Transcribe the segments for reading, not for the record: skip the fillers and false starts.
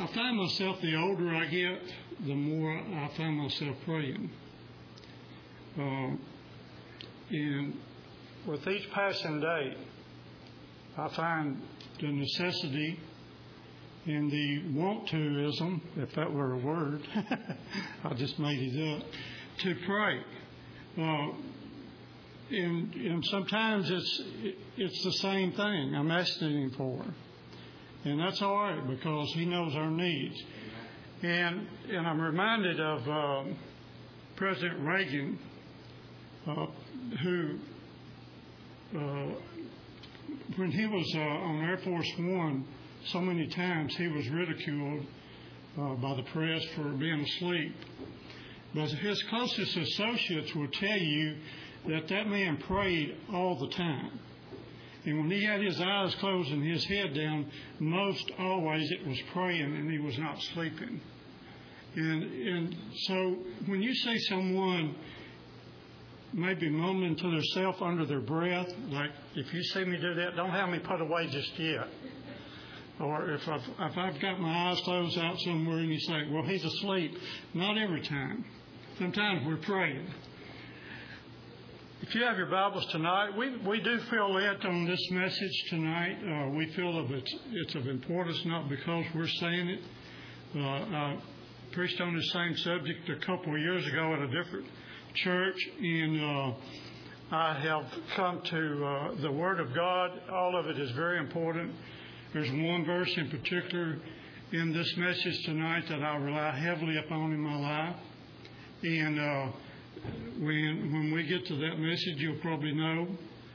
I find myself, the older I get, the more I find myself praying. And with each passing day, I find the necessity and the want-to-ism, if that were a word, I just made it up, to pray. And sometimes it's the same thing I'm asking Him for. And that's all right, because He knows our needs. And I'm reminded of President Reagan, who, when he was on Air Force One, so many times he was ridiculed by the press for being asleep. But his closest associates will tell you that man prayed all the time. And when he had his eyes closed and his head down, most always it was praying, and he was not sleeping. And so when you see someone maybe mumbling to themselves under their breath, like, if you see me do that, don't have me put away just yet. Or if I've got my eyes closed out somewhere and you say, well, he's asleep. Not every time. Sometimes we're praying. If you have your Bibles tonight, we do feel led on this message tonight. We feel that it's of importance, not because we're saying it. I preached on the same subject a couple of years ago at a different church, and I have come to the Word of God. All of it is very important. There's one verse in particular in this message tonight that I rely heavily upon in my life. And when we get to that message, you'll probably know,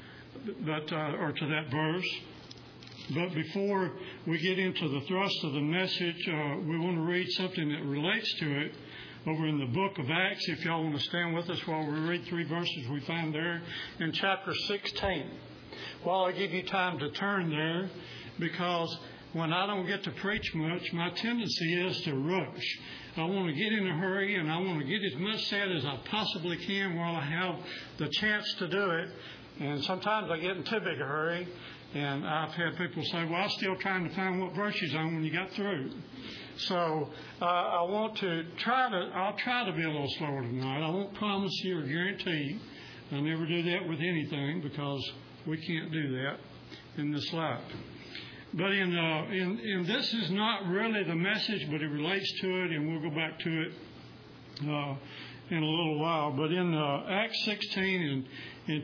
or to that verse. But before we get into the thrust of the message, we want to read something that relates to it over in the book of Acts. If y'all want to stand with us while we read 3 verses we find there in chapter 16. While I give you time to turn there, because when I don't get to preach much, my tendency is to rush. I want to get in a hurry, and I want to get as much said as I possibly can while I have the chance to do it. And sometimes I get in too big a hurry, and I've had people say, well, I'm still trying to find what verse he's on when you got through. So I want to I'll try to be a little slower tonight. I won't promise you or guarantee. I never do that with anything, because we can't do that in this life. But in this is not really the message, but it relates to it, and we'll go back to it in a little while. But in Acts 16 and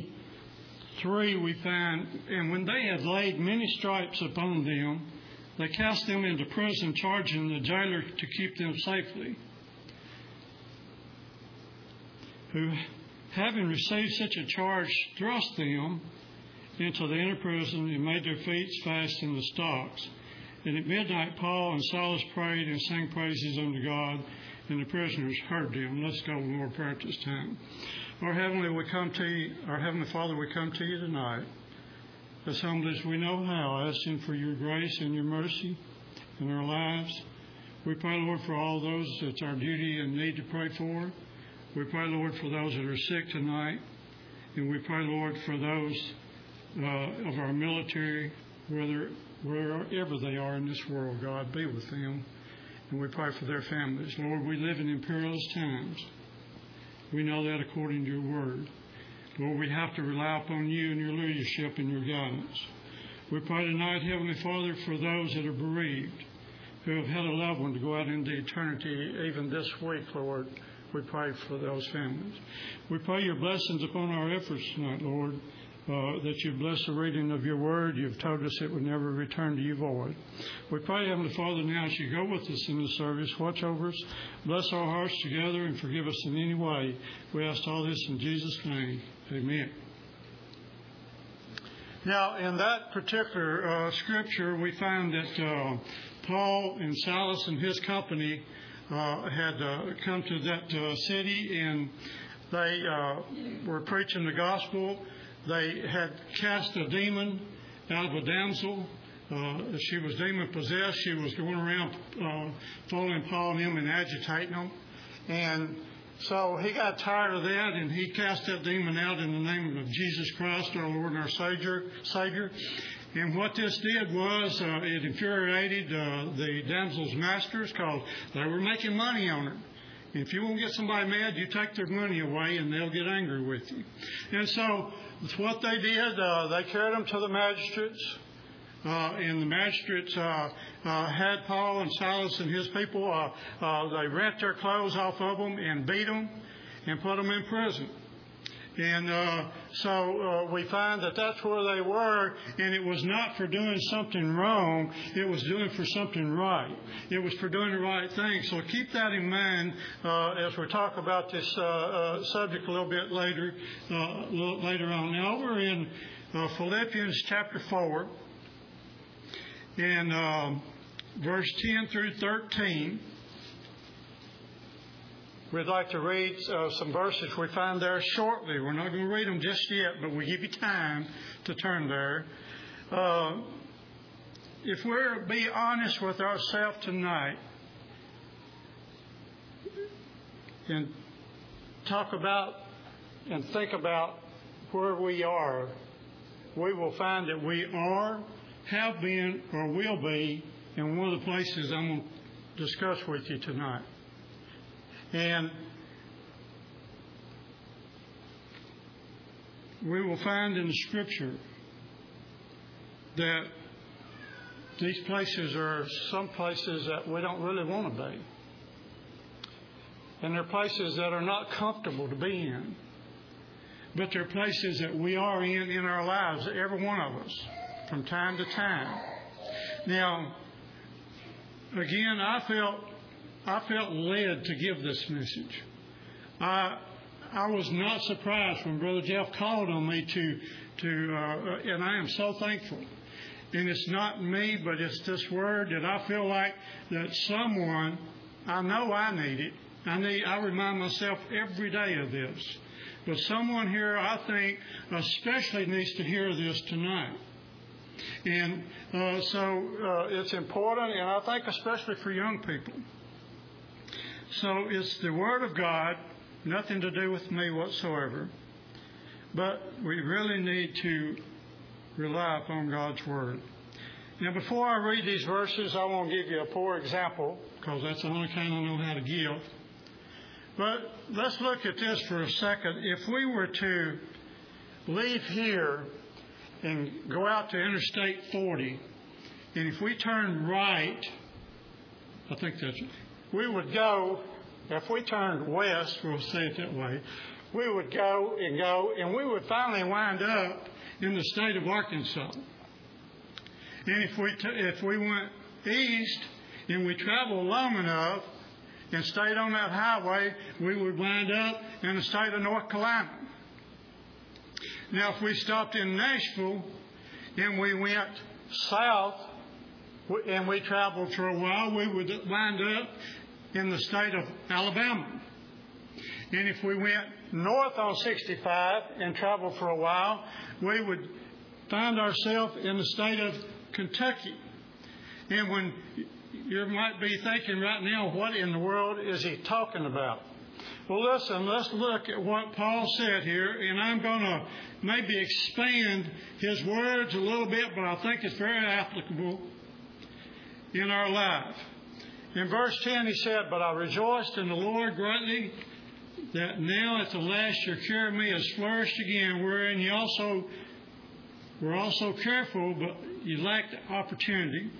23, we find, and when they had laid many stripes upon them, they cast them into prison, charging the jailer to keep them safely. Who, having received such a charge, thrust them into the inner prison and made their feet fast in the stocks. And at midnight, Paul and Silas prayed and sang praises unto God, and the prisoners heard them. Let's go with more prayer at this time. Our Heavenly Father, we come to you tonight, as humble as we know how, asking for your grace and your mercy in our lives. We pray, Lord, for all those it's our duty and need to pray for. We pray, Lord, for those that are sick tonight. And we pray, Lord, for those of our military, wherever they are in this world, God, be with them. And we pray for their families. Lord, we live in perilous times. We know that according to your word. Lord, we have to rely upon you and your leadership and your guidance. We pray tonight, Heavenly Father, for those that are bereaved, who have had a loved one to go out into eternity, even this week, Lord. We pray for those families. We pray your blessings upon our efforts tonight, Lord. That you bless the reading of your word. You've told us it would never return to you void. We pray, Heavenly Father, now as you go with us in the service, watch over us, bless our hearts together, and forgive us in any way. We ask all this in Jesus' name. Amen. Now, in that particular scripture, we find that Paul and Silas and his company had come to that city, and they were preaching the gospel. They had cast a demon out of a damsel. She was demon-possessed. She was going around following Paul and him and agitating them. And so he got tired of that, and he cast that demon out in the name of Jesus Christ, our Lord and our Savior. And what this did was it infuriated the damsel's masters because they were making money on it. If you want to get somebody mad, you take their money away and they'll get angry with you. And so what they did, they carried them to the magistrates. And the magistrates had Paul and Silas and his people. They rent their clothes off of them and beat them and put them in prison. And so we find that that's where they were, and it was not for doing something wrong. It was doing for something right. It was for doing the right thing. So keep that in mind as we talk about this subject a little bit later on. Now we're in Philippians chapter 4, and verse 10 through 13. We'd like to read some verses we find there shortly. We're not going to read them just yet, but we'll give you time to turn there. If we're to be honest with ourselves tonight and talk about and think about where we are, we will find that we are, have been, or will be in one of the places I'm going to discuss with you tonight. And we will find in the Scripture that these places are some places that we don't really want to be. And they're places that are not comfortable to be in. But they're places that we are in our lives, every one of us, from time to time. Now, again, I felt led to give this message. I was not surprised when Brother Jeff called on me and I am so thankful. And it's not me, but it's this word that I feel like that someone, I know I need it. I remind myself every day of this. But someone here, I think, especially needs to hear this tonight. And so it's important, and I think especially for young people. So it's the Word of God, nothing to do with me whatsoever. But we really need to rely upon God's Word. Now, before I read these verses, I want to give you a poor example, because that's the only kind I know how to give. But let's look at this for a second. If we were to leave here and go out to Interstate 40, and if we turn right, I think that's it. We would go, if we turned west, we'll say it that way, we would go, and we would finally wind up in the state of Arkansas. And if we went east and we traveled long enough and stayed on that highway, we would wind up in the state of North Carolina. Now, if we stopped in Nashville and we went south and we traveled for a while, we would wind up in the state of Alabama. And if we went north on 65 and traveled for a while, we would find ourselves in the state of Kentucky. And when you might be thinking right now, what in the world is he talking about? Well, listen, let's look at what Paul said here, and I'm going to maybe expand his words a little bit, but I think it's very applicable in our life. In verse 10, he said, "But I rejoiced in the Lord greatly, that now at the last your care of me has flourished again, wherein you also were also careful, but you lacked opportunity.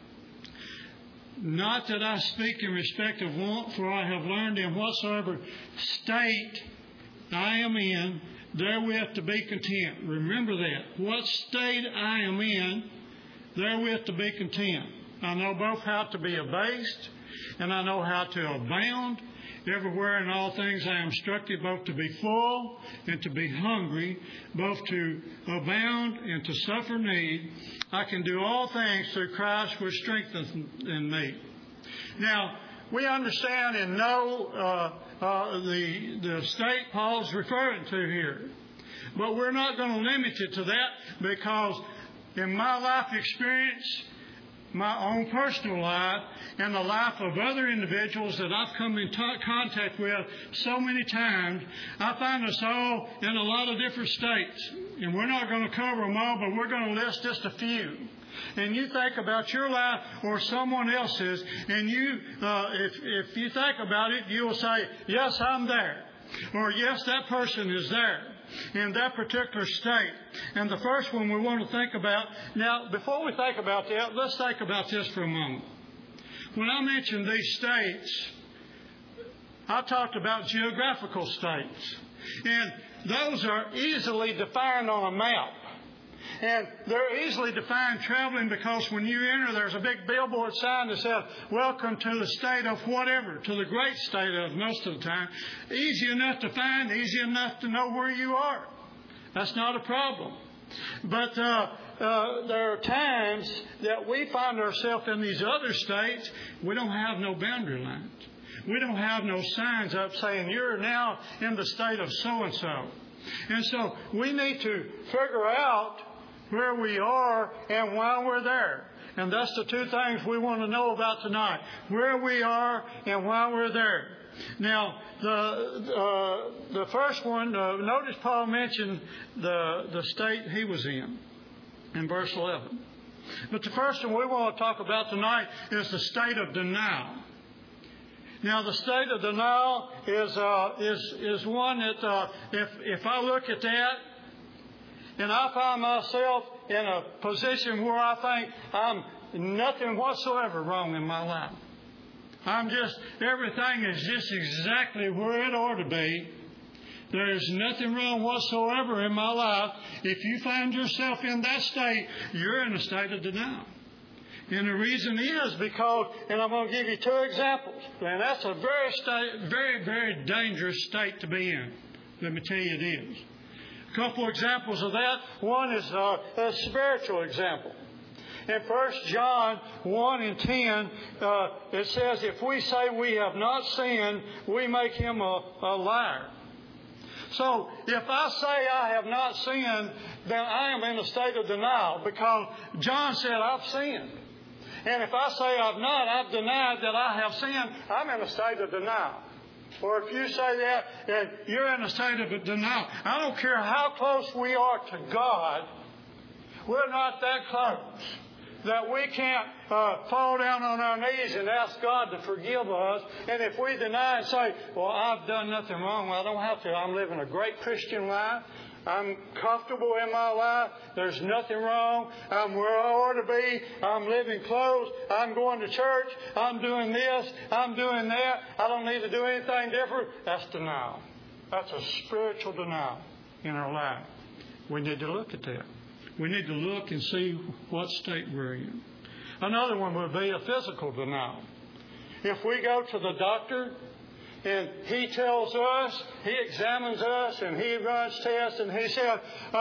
Not that I speak in respect of want, for I have learned in whatsoever state I am in, therewith to be content." Remember that. What state I am in, therewith to be content. I know both how to be abased, and I know how to abound. Everywhere in all things I am instructed both to be full and to be hungry, both to abound and to suffer need. I can do all things through Christ which strengthens in me. Now, we understand and know the state Paul's referring to here. But we're not going to limit it to that, because in my life experience, my own personal life, and the life of other individuals that I've come in contact with so many times, I find us all in a lot of different states And we're not going to cover them all, but we're going to list just a few. And you think about your life or someone else's, and if you think about it, you will say, yes, I'm there. Or yes, that person is there in that particular state. And the first one we want to think about, now, before we think about that, let's think about this for a moment. When I mentioned these states, I talked about geographical states. And those are easily defined on a map. And they're easily defined traveling because when you enter, there's a big billboard sign that says, welcome to the state of whatever, to the great state of most of the time. Easy enough to find, easy enough to know where you are. That's not a problem. But there are times that we find ourselves in these other states, we don't have no boundary lines. We don't have no signs up saying, you're now in the state of so-and-so. And so we need to figure out where we are and why we're there. And that's the two things we want to know about tonight. Where we are and why we're there. Now, the first one, notice Paul mentioned the state he was in verse 11. But the first one we want to talk about tonight is the state of denial. Now, the state of denial is one that if I look at that, and I find myself in a position where I think I'm nothing whatsoever wrong in my life. Everything is just exactly where it ought to be. There's nothing wrong whatsoever in my life. If you find yourself in that state, you're in a state of denial. And the reason is because, and I'm going to give you two examples, and that's a very, very dangerous state to be in. Let me tell you it is. A couple examples of that. One is a spiritual example. In 1 John 1 and 10, it says, if we say we have not sinned, we make him a liar. So, if I say I have not sinned, then I am in a state of denial because John said I've sinned. And if I say I've not, I've denied that I have sinned, I'm in a state of denial. Or if you say that, then you're in a state of denial. I don't care how close we are to God, we're not that close that we can't fall down on our knees and ask God to forgive us. And if we deny and say, well, I've done nothing wrong, well, I don't have to. I'm living a great Christian life. I'm comfortable in my life. There's nothing wrong. I'm where I ought to be. I'm living close. I'm going to church. I'm doing this. I'm doing that. I don't need to do anything different. That's denial. That's a spiritual denial in our life. We need to look at that. We need to look and see what state we're in. Another one would be a physical denial. If we go to the doctor and he tells us, he examines us, and he runs tests, and he says,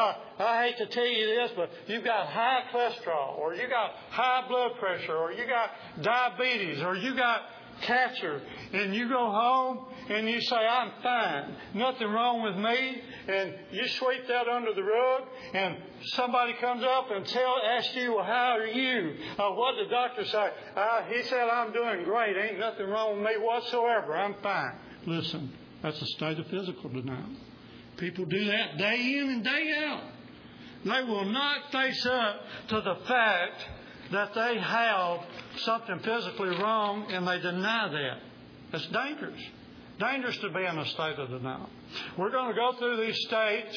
I hate to tell you this, but you've got high cholesterol, or you got high blood pressure, or you got diabetes, or you got cancer, and you go home and you say, I'm fine, nothing wrong with me, and you sweep that under the rug, and somebody comes up and asks you, well, how are you? What did the doctor say? He said, I'm doing great, ain't nothing wrong with me whatsoever, I'm fine. Listen, that's a state of physical denial. People do that day in and day out. They will not face up to the fact that they have something physically wrong, and they deny that. It's dangerous. Dangerous to be in a state of denial. We're going to go through these states,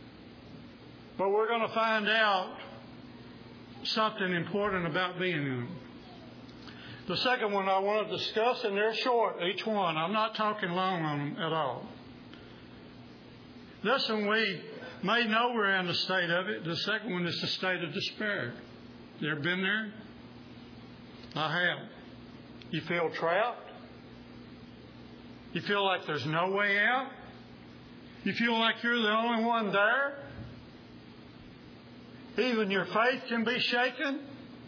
but we're going to find out something important about being in them. The second one I want to discuss, and they're short, each one. I'm not talking long on them at all. This one we may know we're in the state of it. The second one is the state of despair. You ever been there? I have. You feel trapped? You feel like there's no way out? You feel like you're the only one there? Even your faith can be shaken.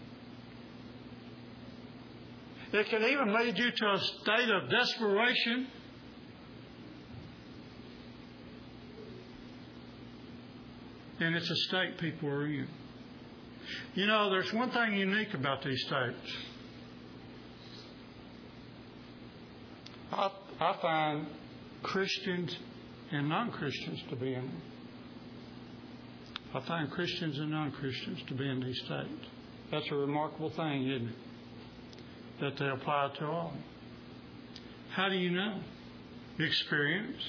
It can even lead you to a state of desperation. And it's a state people are in. You know, there's one thing unique about these states. I find Christians and non-Christians to be in them. I find Christians and non-Christians to be in these states. That's a remarkable thing, isn't it? That they apply to all. How do you know? Experience.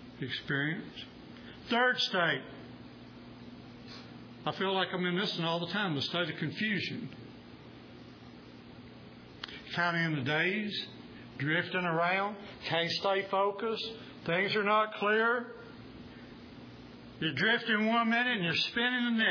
Third state. I feel like I'm in this one all the time, the state of confusion. Counting the days, drifting around, can't stay focused, things are not clear. You're drifting one minute and you're spinning the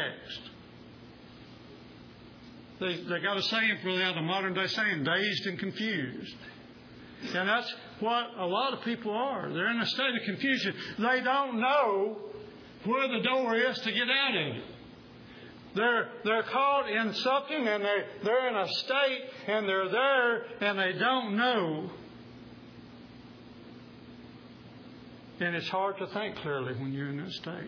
next. They got a saying for that, a modern day saying, dazed and confused. And that's what a lot of people are. They're in a state of confusion. They don't know where the door is to get out of it. They're caught in something and they're in a state and they're there and they don't know. And it's hard to think clearly when you're in that state.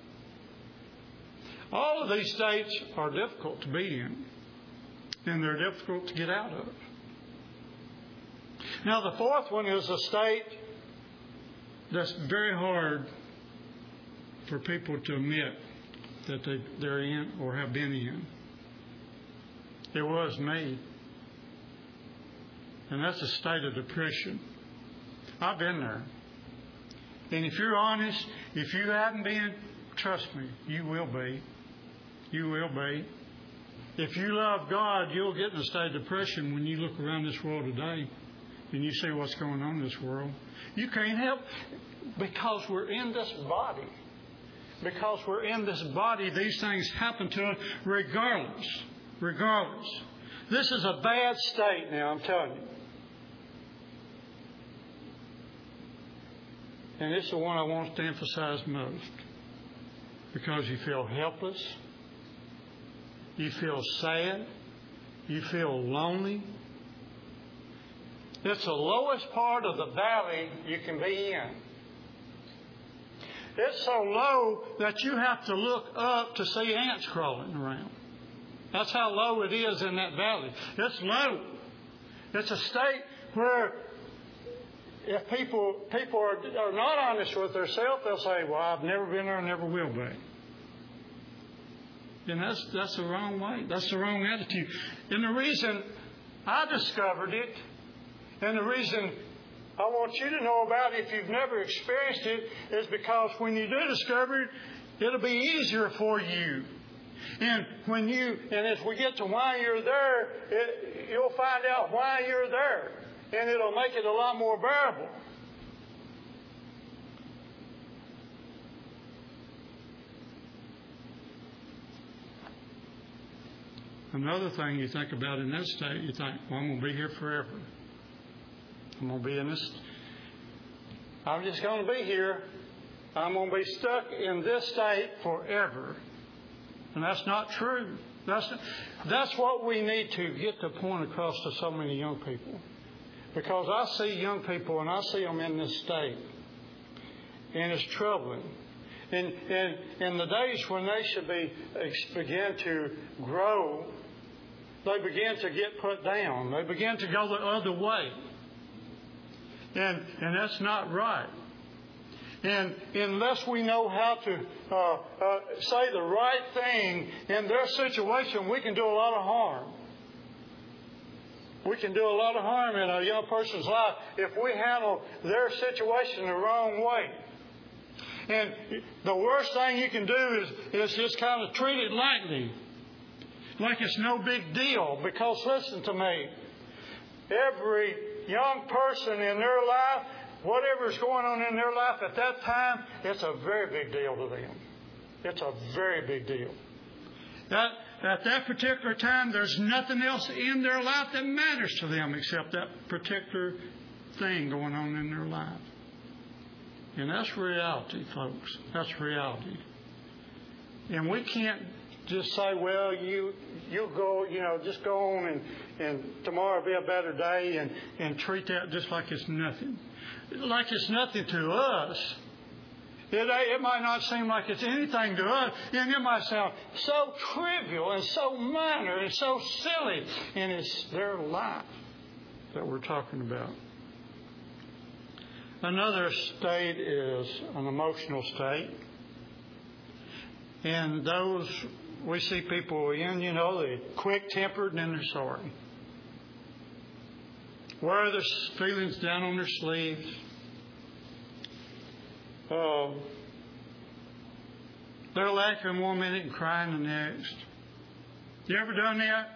All of these states are difficult to be in. And they're difficult to get out of. Now the fourth one is a state that's very hard for people to admit that they're in or have been in. It was me. And that's a state of depression. I've been there. And if you're honest, if you haven't been, trust me, you will be. You will be. If you love God, you'll get in a state of depression when you look around this world today and you see what's going on in this world. You can't help because we're in this body. Because we're in this body, these things happen to us regardless. Regardless. This is a bad state now, I'm telling you. And it's the one I want to emphasize most. Because you feel helpless. You feel sad. You feel lonely. It's the lowest part of the valley you can be in. It's so low that you have to look up to see ants crawling around. That's how low it is in that valley. It's low. It's a state where if people are not honest with themselves, they'll say, well, I've never been there and never will be. And that's the wrong way. That's the wrong attitude. And the reason I discovered it, and the reason I want you to know about it if you've never experienced it, is because when you do discover it, it'll be easier for you. And as we get to why you're there, you'll find out why you're there. And it'll make it a lot more bearable. Another thing you think about in that state, you think, well, I'm going to be here forever. I'm going to be in this. I'm just going to be here. I'm going to be stuck in this state forever. And that's not true. That's what we need to get the point across to so many young people. Because I see young people and I see them in this state. And it's troubling. And in the days when they should begin to grow, they begin to get put down. They begin to go the other way. And that's not right. And unless we know how to say the right thing in their situation, we can do a lot of harm. We can do a lot of harm in a young person's life if we handle their situation the wrong way. And the worst thing you can do is just kind of treat it lightly. Like it's no big deal. Because listen to me. Every young person in their life, whatever's going on in their life at that time, it's a very big deal to them. It's a very big deal. At that particular time, there's nothing else in their life that matters to them except that particular thing going on in their life. And that's reality, folks. That's reality. And we can't just say, well, you go, just go on and tomorrow will be a better day and treat that just like it's nothing. Like it's nothing to us. It might not seem like it's anything to us, and it might sound so trivial and so minor and so silly, and it's their life that we're talking about. Another state is an emotional state. And those we see people in, they're quick-tempered and they're sorry. Wear their feelings down on their sleeves. They're laughing one minute and crying the next. You ever done that?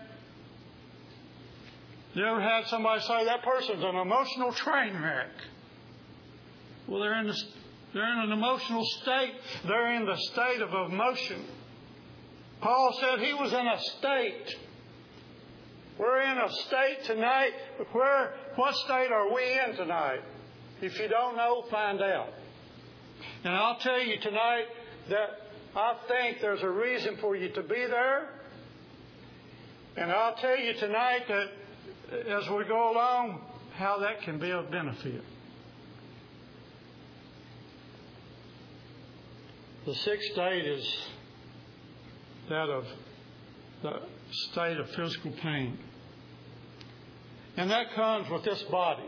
You ever had somebody say, that person's an emotional train wreck? Well, they're in an emotional state. They're in the state of emotion. Paul said he was in a state. We're in a state tonight. What state are we in tonight? If you don't know, find out. And I'll tell you tonight that I think there's a reason for you to be there. And I'll tell you tonight that as we go along, how that can be of benefit. The sixth state is that of the state of physical pain. And that comes with this body.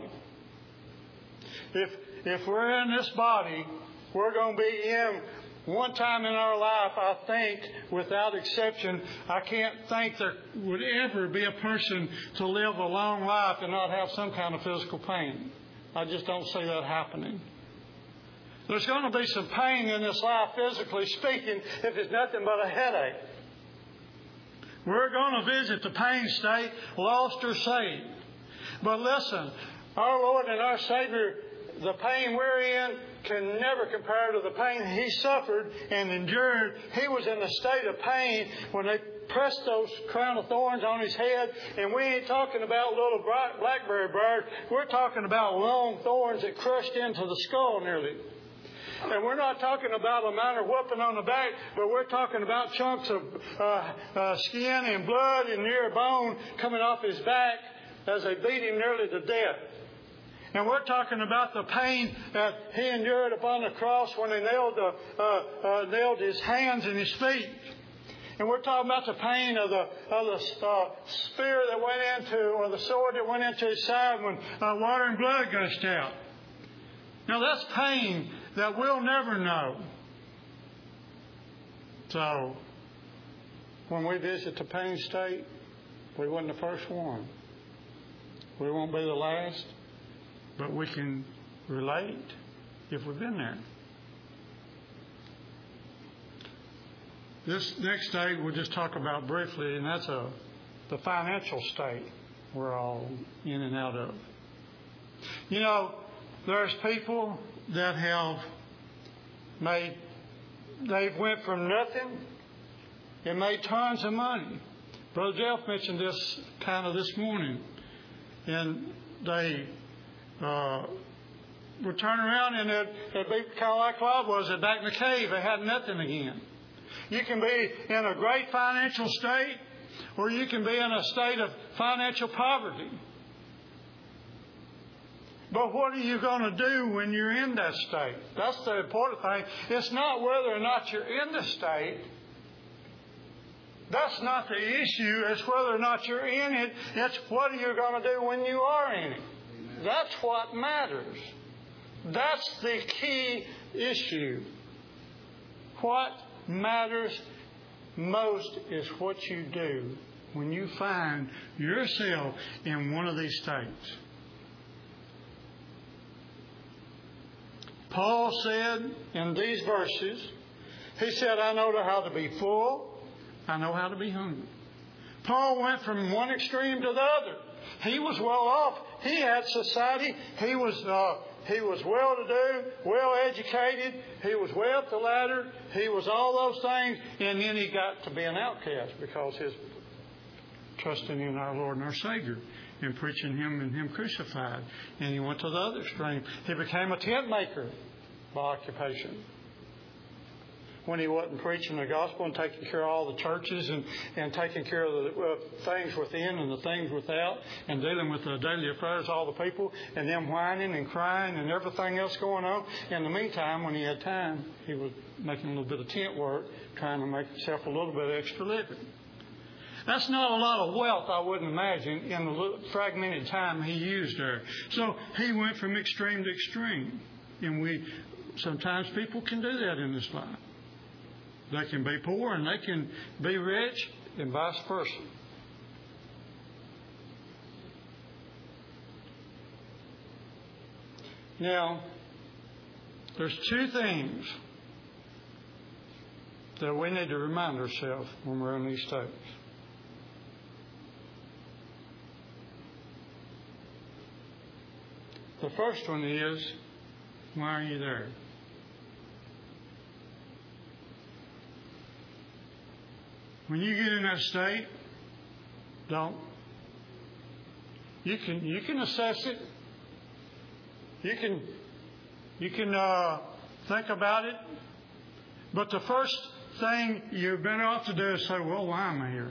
If we're in this body, we're going to be in one time in our life, I think, without exception, I can't think there would ever be a person to live a long life and not have some kind of physical pain. I just don't see that happening. There's going to be some pain in this life, physically speaking, if it's nothing but a headache. We're going to visit the pain state, lost or saved. But listen, our Lord and our Savior, the pain we're in can never compare to the pain He suffered and endured. He was in a state of pain when they pressed those crown of thorns on His head. And we ain't talking about little blackberry bird. We're talking about long thorns that crushed into the skull nearly. And we're not talking about a minor whooping on the back, but we're talking about chunks of skin and blood and near bone coming off His back as they beat Him nearly to death. And we're talking about the pain that He endured upon the cross when they nailed His hands and His feet. And we're talking about the pain of the spear that went into, or the sword that went into His side when water and blood gushed out. Now that's pain that we'll never know. So, when we visit the pain state, we wasn't the first one. We won't be the last. But we can relate if we've been there. This next state we'll just talk about briefly, and that's the financial state we're all in and out of. There's people that they've went from nothing and made tons of money. Brother Jeff mentioned this this morning. And they would turn around and it'd be kind of like Bob was back in the cave. They had nothing again. You can be in a great financial state, or you can be in a state of financial poverty. But what are you going to do when you're in that state? That's the important thing. It's not whether or not you're in the state. That's not the issue. It's whether or not you're in it. It's what are you going to do when you are in it. That's what matters. That's the key issue. What matters most is what you do when you find yourself in one of these states. Paul said in these verses, he said, I know how to be full. I know how to be hungry. Paul went from one extreme to the other. He was well off. He had society. He was well-to-do, well-educated. He was way up the ladder. He was all those things. And then he got to be an outcast because his trusting in our Lord and our Savior and preaching Him and Him crucified. And he went to the other extreme. He became a tent maker by occupation. When he wasn't preaching the gospel and taking care of all the churches and taking care of the things within and the things without and dealing with the daily affairs of all the people and them whining and crying and everything else going on. In the meantime, when he had time, he was making a little bit of tent work, trying to make himself a little bit of extra living. That's not a lot of wealth, I wouldn't imagine, in the fragmented time he used there. So he went from extreme to extreme. And sometimes people can do that in this life. They can be poor and they can be rich, and vice versa. Now, there's two things that we need to remind ourselves when we're in these states. The first one is, why are you there? When you get in that state, you can assess it. You can think about it. But the first thing you're better off to do is say, well, why am I here?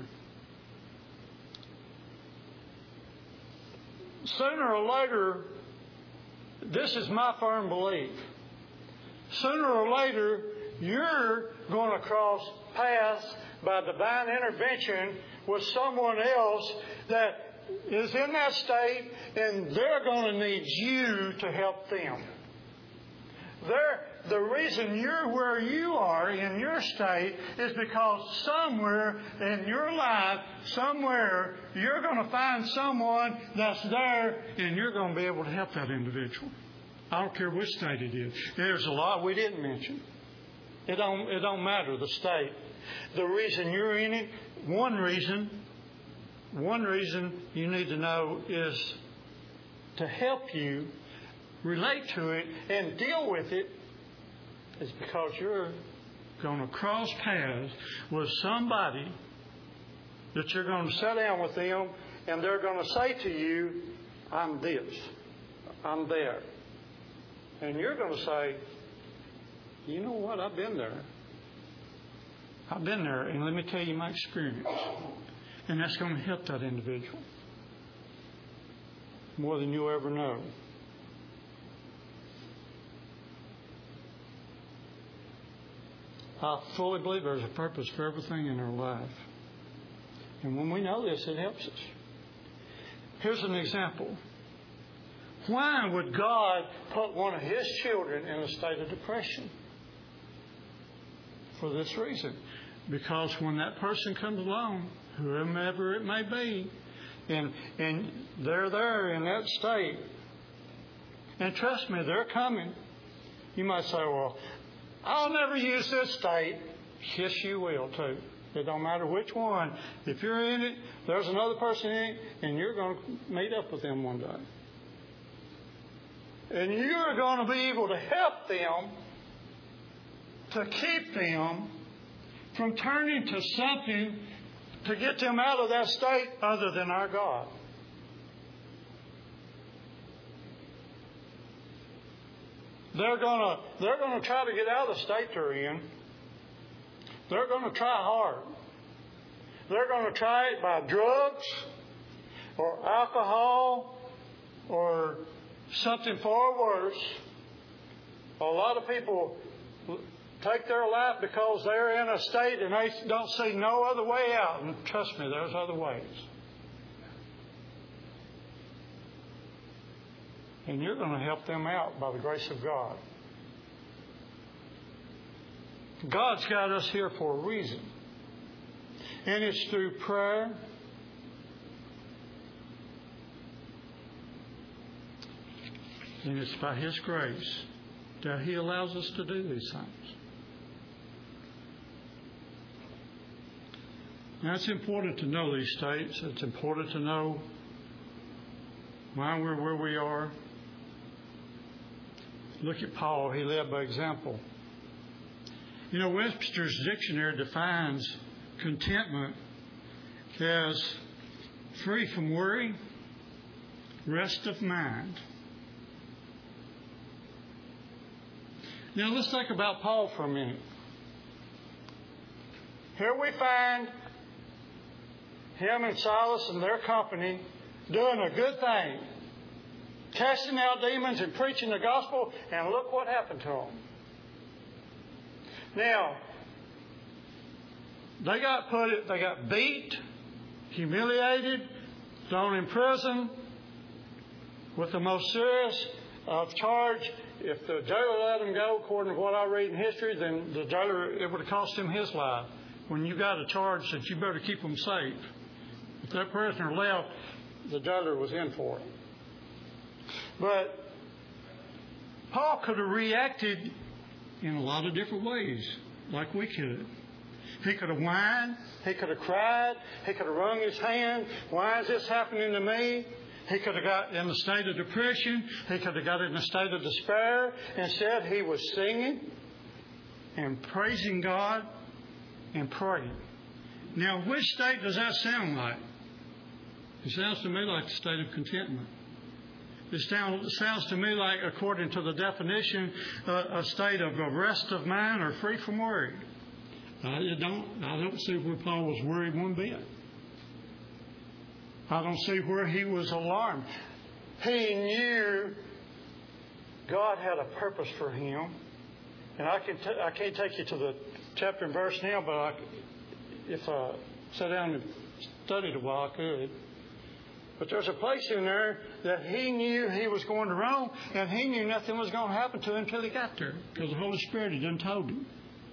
Sooner or later, this is my firm belief. Sooner or later, you're going to cross paths by divine intervention with someone else that is in that state, and they're going to need you to help them. The reason you're where you are in your state is because somewhere in your life, somewhere, you're going to find someone that's there, and you're going to be able to help that individual. I don't care which state it is. There's a lot we didn't mention. It don't matter the state. The reason you're in it, one reason you need to know is to help you relate to it and deal with it is because you're going to cross paths with somebody that you're going to sit down with them and they're going to say to you, I'm this, I'm there. And you're going to say, you know what, I've been there. I've been there, and let me tell you my experience. And that's going to help that individual more than you'll ever know. I fully believe there's a purpose for everything in our life. And when we know this, it helps us. Here's an example. Why would God put one of His children in a state of depression? For this reason. Because when that person comes along, whomever it may be, and they're there in that state, and trust me, they're coming. You might say, well, I'll never use this state. Yes, you will too. It don't matter which one. If you're in it, there's another person in it, and you're going to meet up with them one day. And you're going to be able to help them, to keep them from turning to something to get them out of that state other than our God. They're going to try to get out of the state they're in. They're going to try hard. They're going to try it by drugs or alcohol or something far worse. A lot of people take their life because they're in a state and they don't see no other way out. And trust me, there's other ways. And you're going to help them out by the grace of God. God's got us here for a reason. And it's through prayer. And it's by His grace that He allows us to do these things. Now, it's important to know these states. It's important to know why we're where we are. Look at Paul. He led by example. You know, Webster's Dictionary defines contentment as free from worry, rest of mind. Now, let's think about Paul for a minute. Here we find him and Silas and their company doing a good thing, casting out demons and preaching the gospel, and look what happened to them. Now, they got beat, humiliated, thrown in prison with the most serious of charge. If the jailer let him go, according to what I read in history, then the jailer, it would have cost him his life. When you got a charge that you better keep them safe, if that prisoner left, the jailer was in for it. But Paul could have reacted in a lot of different ways, like we could. He could have whined. He could have cried. He could have wrung his hand. Why is this happening to me? He could have got in a state of depression. He could have got in a state of despair. Instead, he was singing and praising God and praying. Now, which state does that sound like? It sounds to me like the state of contentment. It sounds to me like, according to the definition, a state of rest of mind or free from worry. I don't see where Paul was worried one bit. I don't see where he was alarmed. He knew God had a purpose for him. And I can't take you to the chapter and verse now, but if I sat down and studied a while, I could. But there's a place in there that he knew he was going to Rome, and he knew nothing was going to happen to him until he got there, because the Holy Spirit had done told him.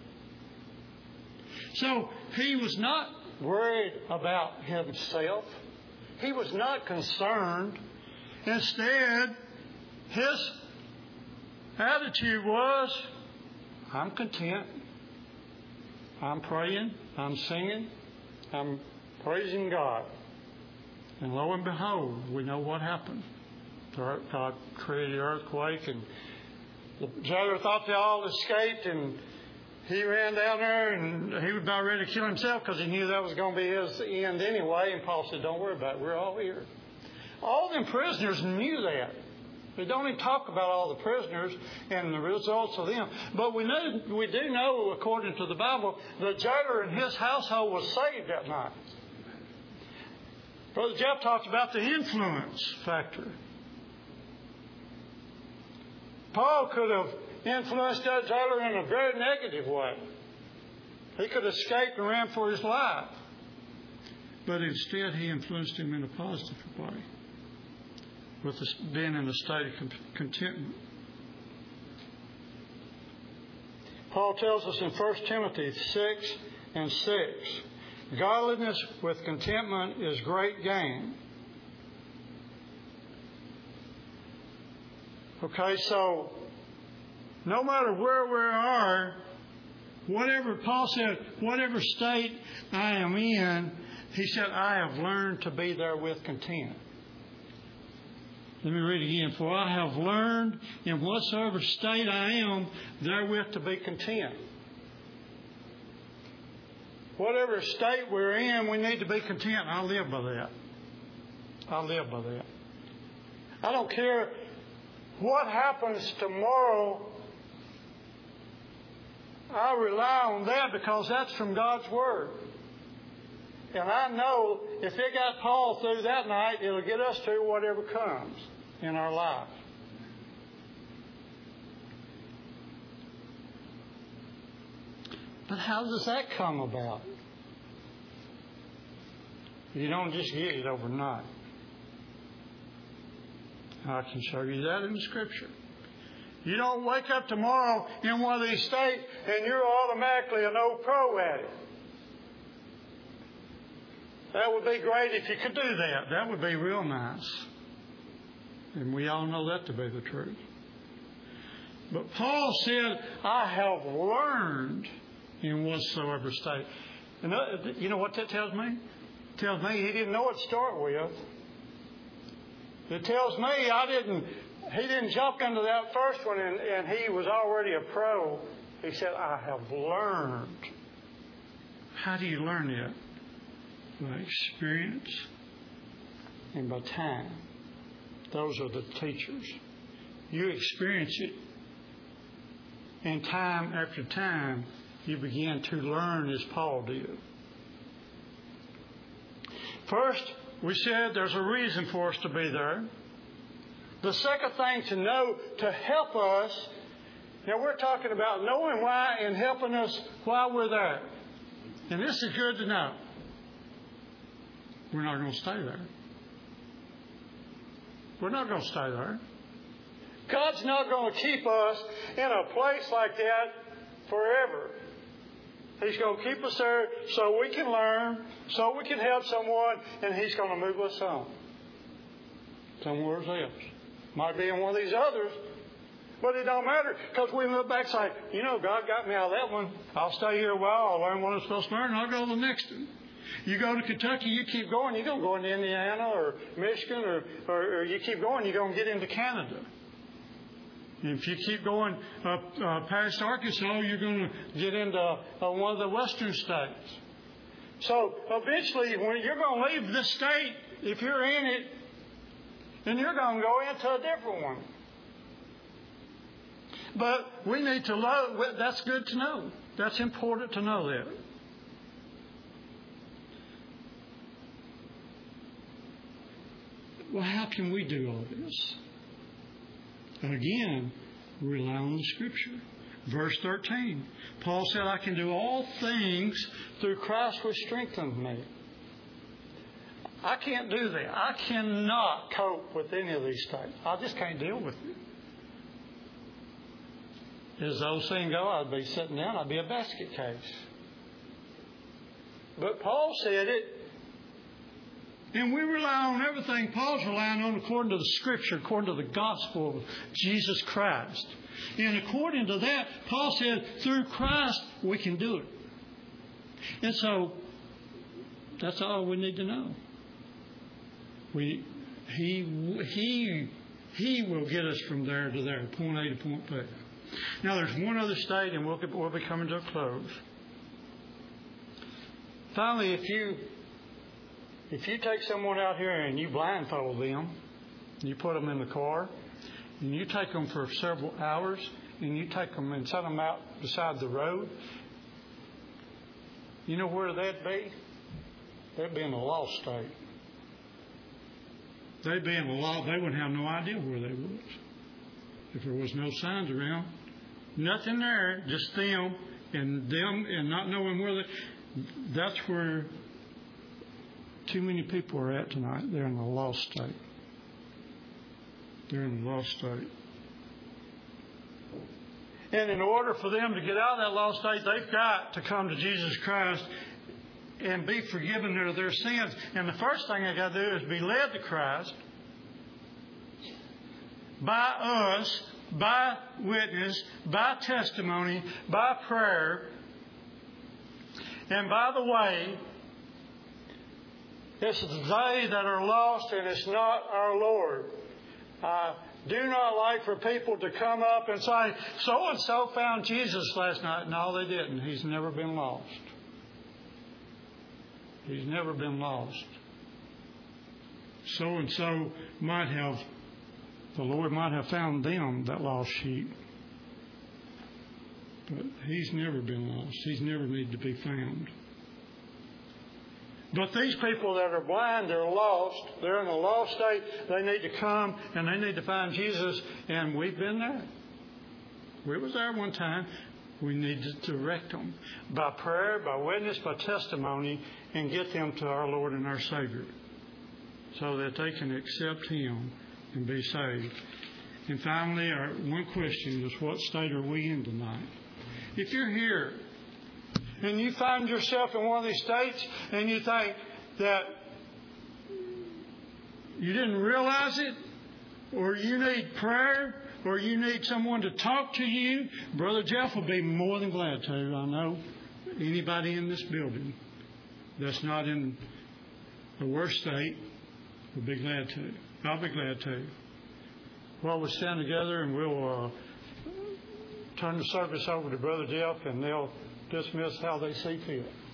So he was not worried about himself. He was not concerned. Instead, his attitude was, I'm content. I'm praying. I'm singing. I'm praising God. And lo and behold, we know what happened. God created the earthquake, and the jailer thought they all escaped, and he ran down there, and he was about ready to kill himself because he knew that was going to be his end anyway. And Paul said, don't worry about it. We're all here. All them prisoners knew that. They don't even talk about all the prisoners and the results of them. But we do know, according to the Bible, the jailer and his household was saved that night. Brother Jeff talked about the influence factor. Paul could have influenced that jailer in a very negative way. He could have escaped and ran for his life. But instead, he influenced him in a positive way, with being in a state of contentment. Paul tells us in 1 Timothy 6:6, godliness with contentment is great gain. Okay, so no matter where we are, whatever Paul said, whatever state I am in, he said, I have learned to be there with content. Let me read again. For I have learned in whatsoever state I am, therewith to be content. Whatever state we're in, we need to be content. I live by that. I live by that. I don't care what happens tomorrow. I rely on that because that's from God's Word. And I know if it got Paul through that night, it'll get us through whatever comes in our life. But how does that come about? You don't just get it overnight. I can show you that in the Scripture. You don't wake up tomorrow in one of these states and you're automatically an old pro at it. That would be great if you could do that. That would be real nice. And we all know that to be the truth. But Paul said, I have learned in whatsoever state. And you know what that tells me? It tells me he didn't know what to start with. It tells me he didn't jump into that first one and he was already a pro. He said, I have learned. How do you learn it? By experience and by time. Those are the teachers. You experience it. And time after time, you begin to learn as Paul did. First, we said there's a reason for us to be there. The second thing to know to help us, now we're talking about knowing why and helping us while we're there. And this is good to know. We're not going to stay there. We're not going to stay there. God's not going to keep us in a place like that forever. He's going to keep us there so we can learn, so we can help someone, and He's going to move us on somewhere else. Might be in one of these others, but it don't matter, because we look back and say, you know, God got me out of that one. I'll stay here a while. I'll learn what I'm supposed to learn, and I'll go to the next one. You go to Kentucky, you keep going. You're going to go into Indiana or Michigan, or you keep going, you're going to get into Canada. If you keep going past Arkansas, you're going to get into one of the western states. So eventually, when you're going to leave this state, if you're in it, then you're going to go into a different one. But we need to love. That's good to know. That's important to know that. Well, how can we do all this? And again, rely on the Scripture. Verse 13. Paul said, I can do all things through Christ which strengthens me. I can't do that. I cannot cope with any of these things. I just can't deal with it. As the old saying goes, I'd be sitting down, I'd be a basket case. But Paul said it. And we rely on everything Paul's relying on according to the Scripture, according to the gospel of Jesus Christ. And according to that, Paul said, through Christ, we can do it. And so, that's all we need to know. He will get us from there to there, point A to point B. Now, there's one other state, and we'll be coming to a close. Finally, if you take someone out here and you blindfold them, you put them in the car, and you take them for several hours, and you take them and set them out beside the road, you know where they'd be? They'd be in a lost state. They'd be in a lost. They wouldn't have no idea where they was. If there was no signs around, nothing there, just them and not knowing where they. That's where too many people are at tonight. They're in a lost state. They're in a lost state. And in order for them to get out of that lost state, they've got to come to Jesus Christ and be forgiven of their sins. And the first thing they got to do is be led to Christ by us, by witness, by testimony, by prayer. And by the way, it's they that are lost, and it's not our Lord. I do not like for people to come up and say, so-and-so found Jesus last night. No, they didn't. He's never been lost. He's never been lost. So-and-so the Lord might have found them, that lost sheep. But He's never been lost. He's never needed to be found. But these people that are blind, they're lost. They're in a lost state. They need to come and they need to find Jesus. And we've been there. We was there one time. We need to direct them by prayer, by witness, by testimony, and get them to our Lord and our Savior so that they can accept Him and be saved. And finally, our one question is, what state are we in tonight? If you're here and you find yourself in one of these states and you think that you didn't realize it, or you need prayer, or you need someone to talk to you, Brother Jeff will be more than glad to. I know anybody in this building that's not in a worse state will be glad to. I'll be glad to. Well, we'll stand together and we'll turn the service over to Brother Jeff, and they'll dismiss how they see fit.